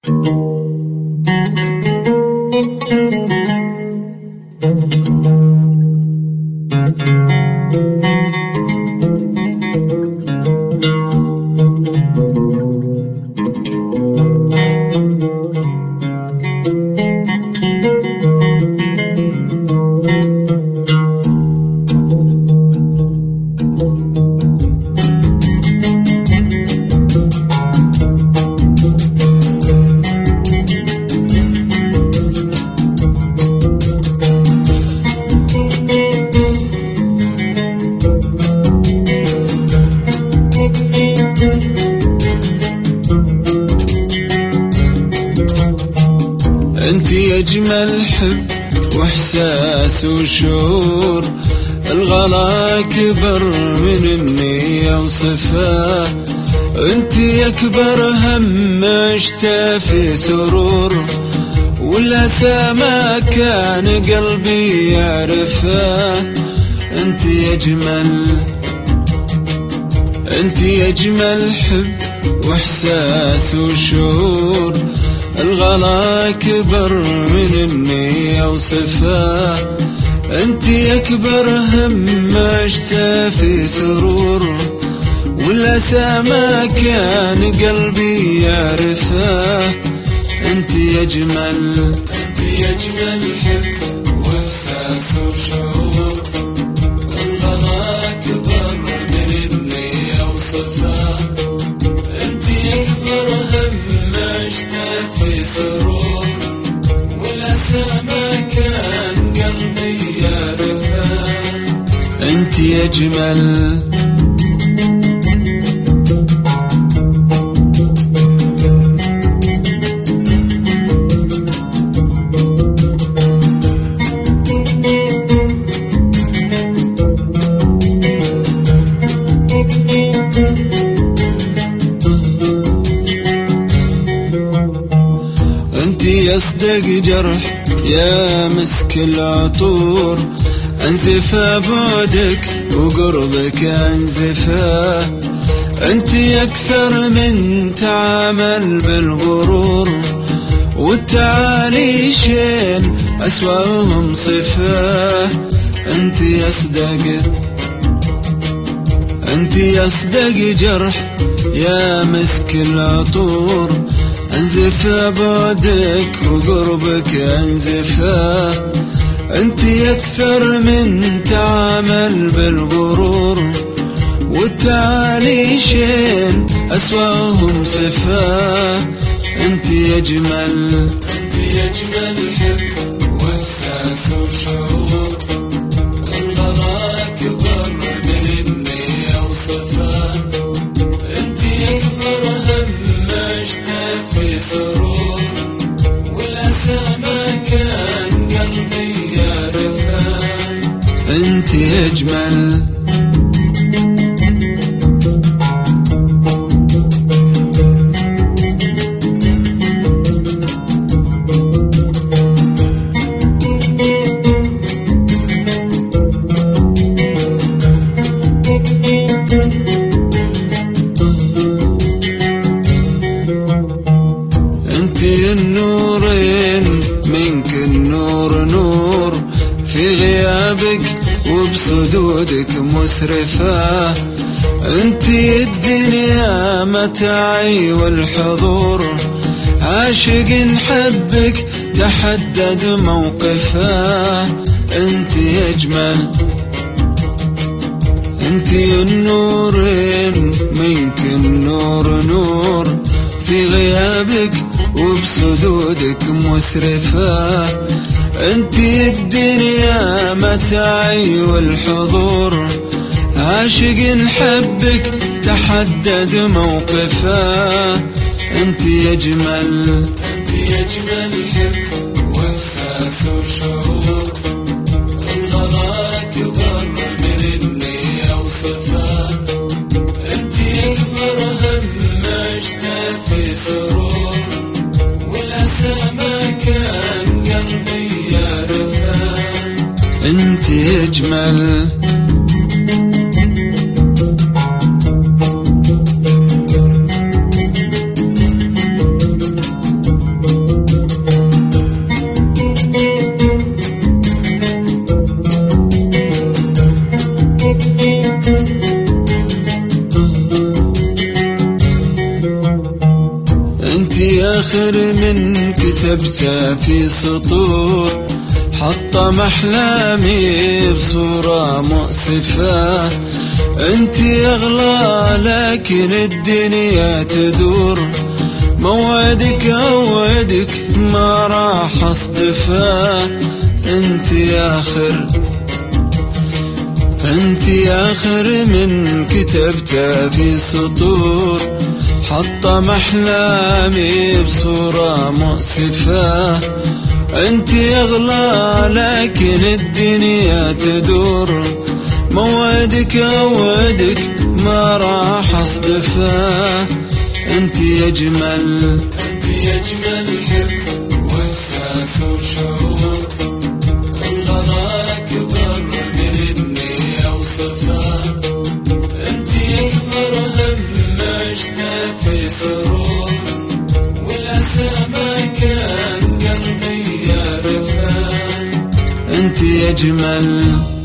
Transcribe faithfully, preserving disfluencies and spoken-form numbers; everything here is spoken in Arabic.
انتي اجمل حب واحساس وشعور، الغلا اكبر من النية وصفاه، انتي اكبر هم عشته في سرور، والاسى ما كان قلبي يعرفه. انتي اجمل انتي اجمل حب واحساس وشعور، الغلا اكبر من النية وصفاه، انتي اكبر هم عشته في سرور، والاسى ما كان قلبي يعرفه. انتي اجمل انتي اجمل حب واحساس وشعور، الغلا اكبر من النية وصفاه، انتي اكبر هم عشته في سرور، والاسى ما كان قلبي يعرفه. انتي اجمل يصدق جرح يا مسك العطور، انزفى بعدك وقربك انزفاه، انتي اكثر من تعامل بالغرور، والتعالي شين اسواهم صفاه. انتي يصدق انتي يصدق جرح يا مسك العطور، انزفى بعدك وقربك انزفاه، انتي اكثر من تعامل بالغرور، والتعالي شين اسواهم صفاه. انتي اجمل انتي اجمل حب واحساس وشعور، الغلا اكبر من النية وصفاه، انتي اكبر هم عشته في سرور، والاسى ما كان قلبي يعرفه. انتي اجمل انتي النورين منك النور نور، في غيابك وبصدودك مسرفة، انتي الدنيا متاعي والحضور، عاشق حبك تحدد موقفه. انتي اجمل انتي النورين منك النور نور، في غيابك وبصدودك مسرفة، انتي الدنيا متاعي والحضور، عاشق حبك تحدد موقفه. انتي اجمل انتي اجمل حب واحساس وشعور، الغلا اكبر من النية وصفاه، انتي اكبر هم عشته في سرور، والاسى ما كان قلبي يعرفه. انتي اجمل آخر من كتبته في سطور، حطم أحلامي بصورة مؤسفة. انت أغلى لكن الدنيا تدور، موعدك أوعدك ما راح أصدفه. انت آخر انت آخر من كتبته في سطور، حطم أحلامي بصورة مؤسفة. انت أغلى لكن الدنيا تدور، موعدك أوعدك ما راح أصدفه. انت أجمل انت أجمل حب وإحساس وشعور، الغلا أكبر من إني أوصفه. انت أكبر هم عشته في سرور، والأسى ما كان قلبي يعرفه. انت أجمل